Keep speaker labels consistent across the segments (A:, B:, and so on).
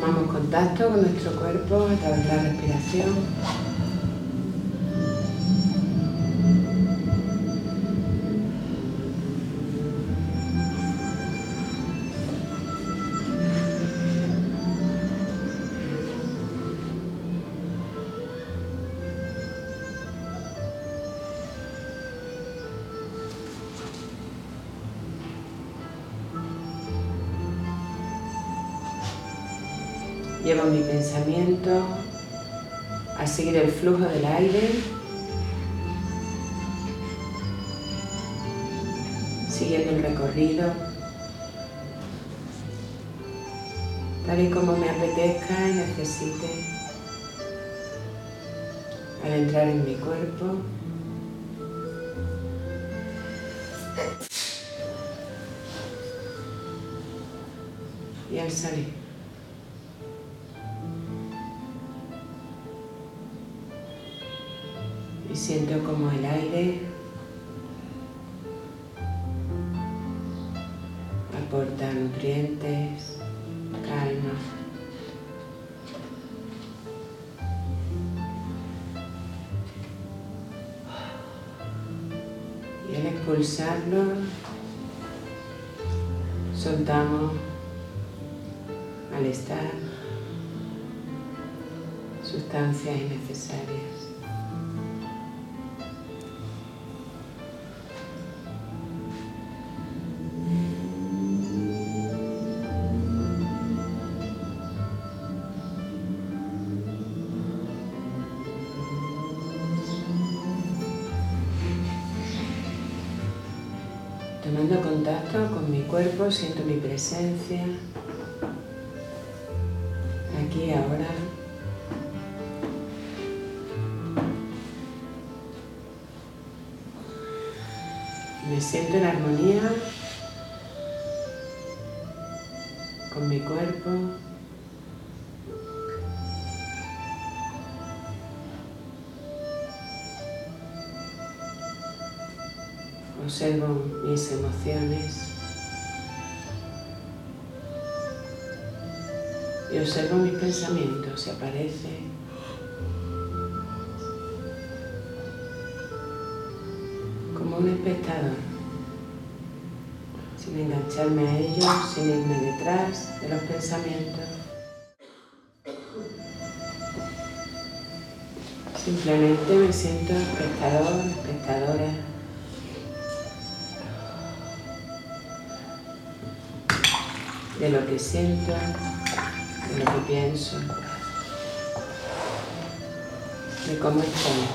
A: Tomamos contacto con nuestro cuerpo a través de la respiración. Llevo mi pensamiento a seguir el flujo del aire, siguiendo el recorrido, tal y como me apetezca y necesite. Al entrar en mi cuerpo, y al salir. Y siento como el aire aporta nutrientes, calma. Y al expulsarlo, soltamos malestar, sustancias innecesarias. Tomando contacto con mi cuerpo, siento mi presencia, aquí, ahora. Me siento en armonía con mi cuerpo. Observo mis emociones y observo mis pensamientos si aparecen. Como un espectador, sin engancharme a ellos, sin irme detrás de los pensamientos. Simplemente me siento espectador, espectadora de lo que siento, de lo que pienso, de cómo estoy.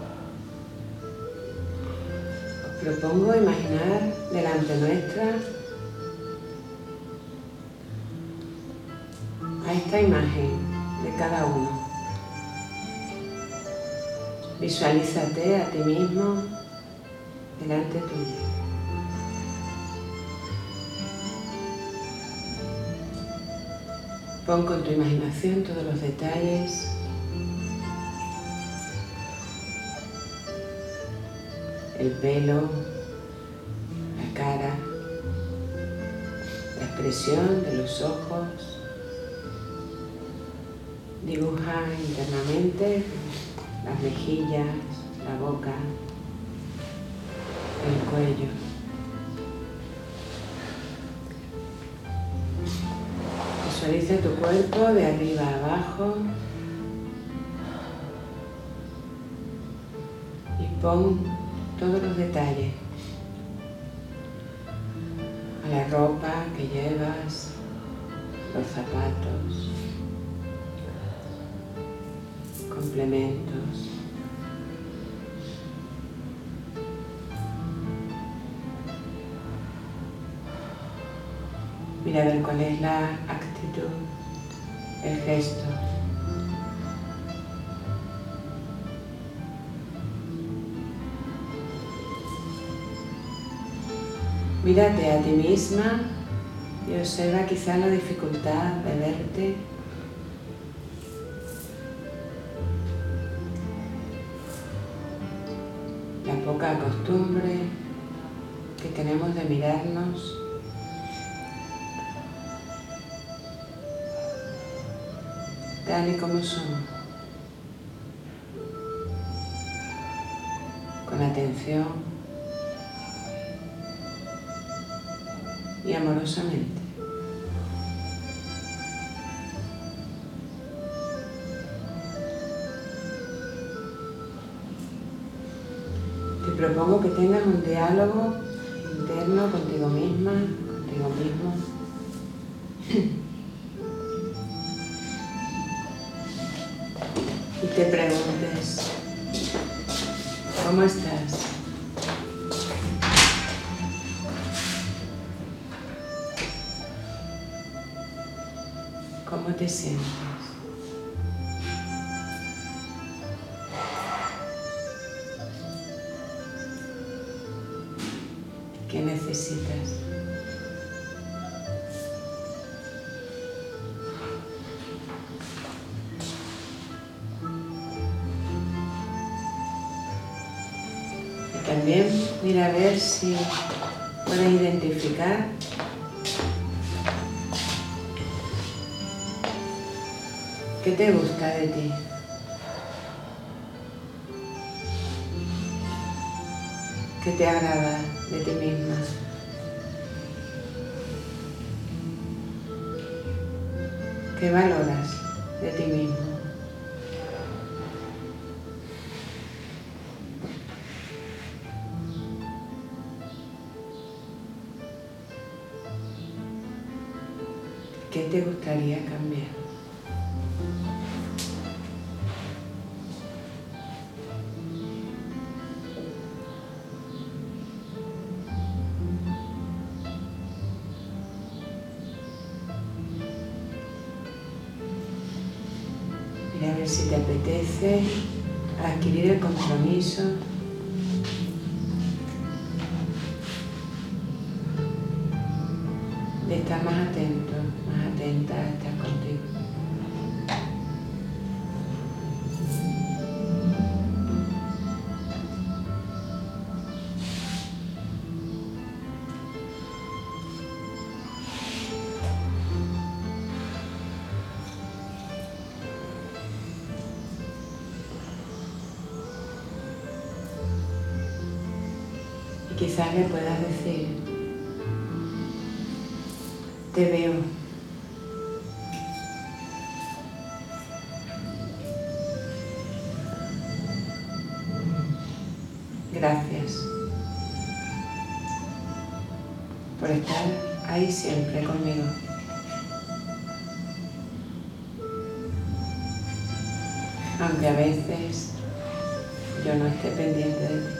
A: Os propongo imaginar delante nuestra a esta imagen de cada uno. Visualízate a ti mismo delante tuyo. Pon con tu imaginación todos los detalles. El pelo, la cara, la expresión de los ojos. Dibuja internamente las mejillas, la boca, el cuello. Visualiza tu cuerpo de arriba a abajo y pon todos los detalles a la ropa que llevas, los zapatos, complementos. Mira a ver cuál es la actitud, el gesto. Mírate a ti misma y observa quizá la dificultad de verte. La poca costumbre que tenemos de mirarnos. tal y como somos, con atención y amorosamente. Te propongo que tengas un diálogo interno contigo misma, contigo mismo. Y te preguntes, ¿cómo estás? ¿Cómo te sientes? ¿Qué necesitas? Y también mira a ver si puedes identificar qué te gusta de ti. ¿Qué te agrada de ti misma? ¿Qué valoras de ti mismo? ¿Qué te gustaría cambiar? Mira a ver si te apetece adquirir el compromiso de estar más atento, más atenta a estar contigo. Y quizás le puedas decir, te veo. Gracias por estar ahí siempre conmigo. Aunque a veces yo no esté pendiente de ti.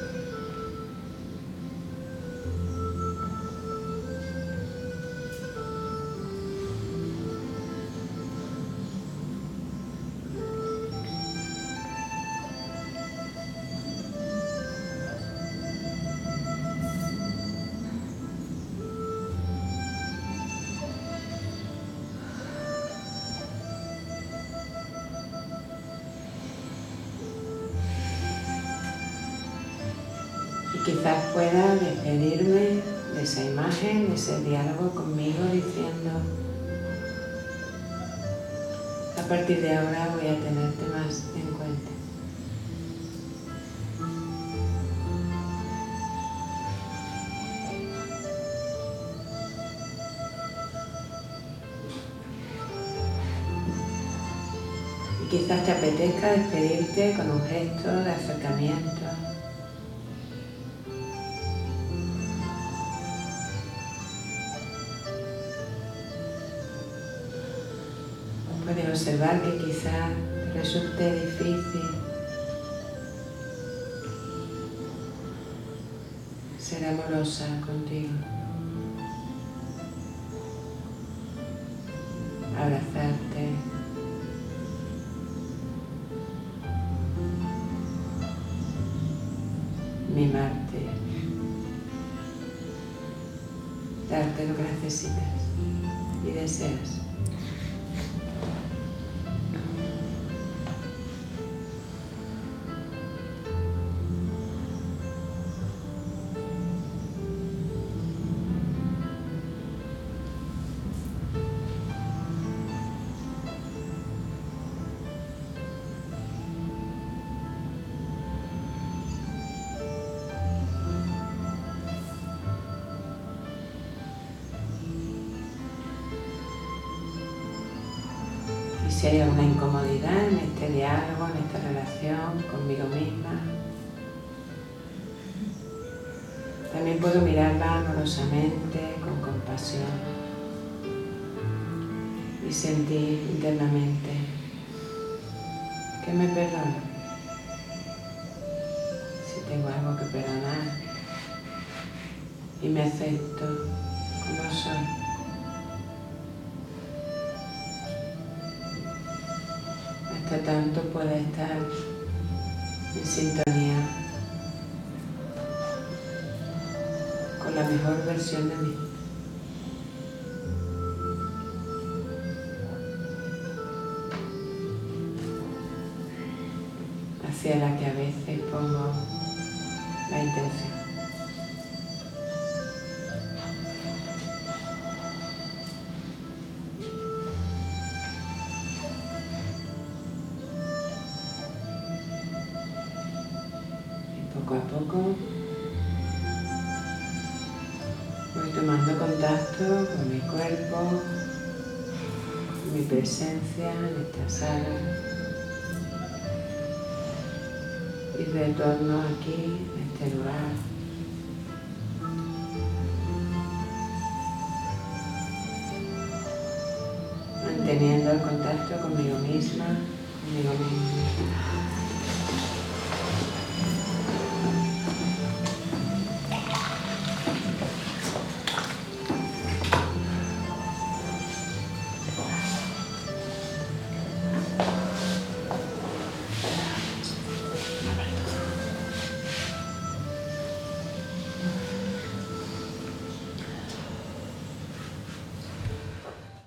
A: Y quizás pueda despedirme de esa imagen, de ese diálogo conmigo diciendo, a partir de ahora voy a tenerte más en cuenta. Y quizás te apetezca despedirte con un gesto de acercamiento. Puedes observar que quizás te resulte difícil ser amorosa contigo, abrazarte, mimarte, darte lo que necesitas y deseas. si hay alguna incomodidad en este diálogo, en esta relación conmigo misma. También puedo mirarla amorosamente, con compasión y sentir internamente que me perdono. Si tengo algo que perdonar y me acepto como soy. Hasta tanto pueda estar en sintonía con la mejor versión de mí. Hacia la que a veces pongo la intención. Poco a poco voy tomando contacto con mi cuerpo, con mi presencia en esta sala y retorno aquí, a este lugar. Manteniendo el contacto conmigo misma, conmigo mismo.